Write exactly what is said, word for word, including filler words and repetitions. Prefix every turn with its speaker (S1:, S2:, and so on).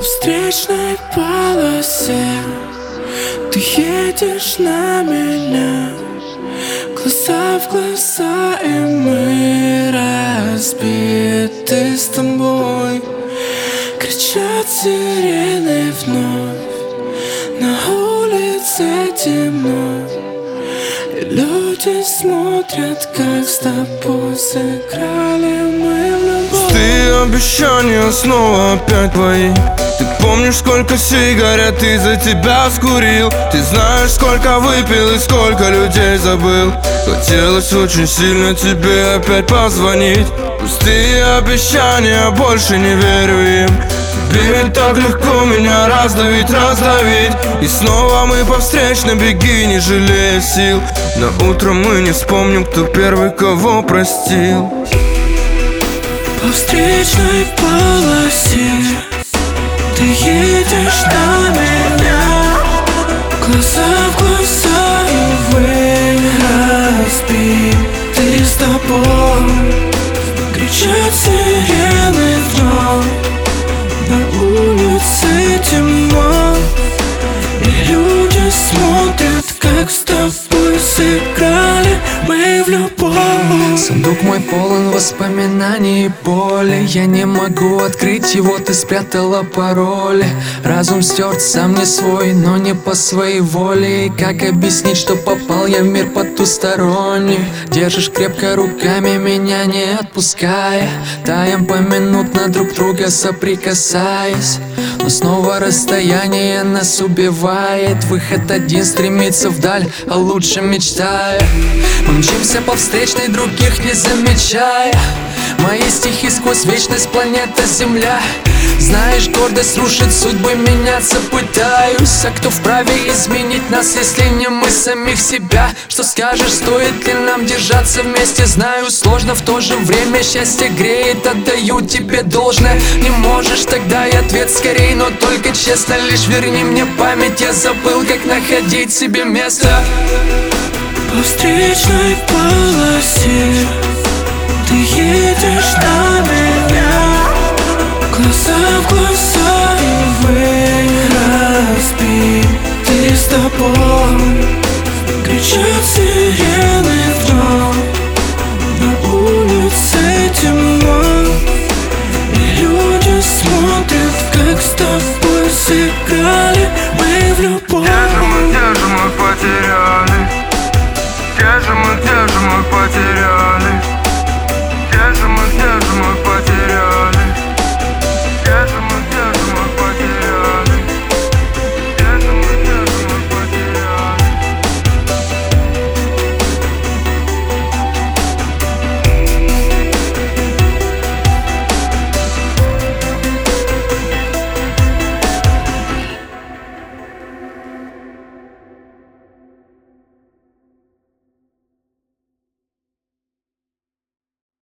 S1: встречной полосе ты едешь на меня, глаза в глаза, и мы разбиты с тобой. Кричат сирены вновь, на улице темно, и люди смотрят, как с тобой сыграли мы в любовь.
S2: Пустые обещания снова опять твои. Ты помнишь, сколько сигарет из-за тебя скурил? Ты знаешь, сколько выпил и сколько людей забыл. Хотелось очень сильно тебе опять позвонить. Пустые обещания, больше не верю им. Тебе ведь так легко меня раздавить, раздавить. И снова мы по встречной, беги, не жалея сил. На утро мы не вспомним, кто первый кого простил.
S1: По встречной полосе ты едешь на меня, глаза в глаза, и вы разбиты с тобой. Кричат сирены вновь, на улице темно, и люди смотрят, как с тобой сыграли мы в любовь.
S3: Сундук мой полон воспоминаний и боли. Я не могу открыть его, ты спрятала пароли. Разум стерт, сам не свой, но не по своей воле. И как объяснить, что попал я в мир потусторонний? Держишь крепко руками, меня не отпуская. Таем поминутно друг друга соприкасаясь, но снова расстояние нас убивает. Выход один, стремится вдаль, а лучше мечтая. Мы мчимся по встречной, других не замечая. Мои стихи сквозь вечность, планета Земля. Знаешь, гордость рушит судьбы, меняться пытаюсь. А кто вправе изменить нас, если не мы самих себя? Что скажешь, стоит ли нам держаться вместе? Знаю, сложно, в то же время счастье греет. Отдаю тебе должное. Не можешь, тогда и ответ скорей, но только честно. Лишь верни мне память, я забыл, как находить себе место.
S1: По встречной полосе ты едешь на меня, глаза в глаза, и вы разбиты с тобой.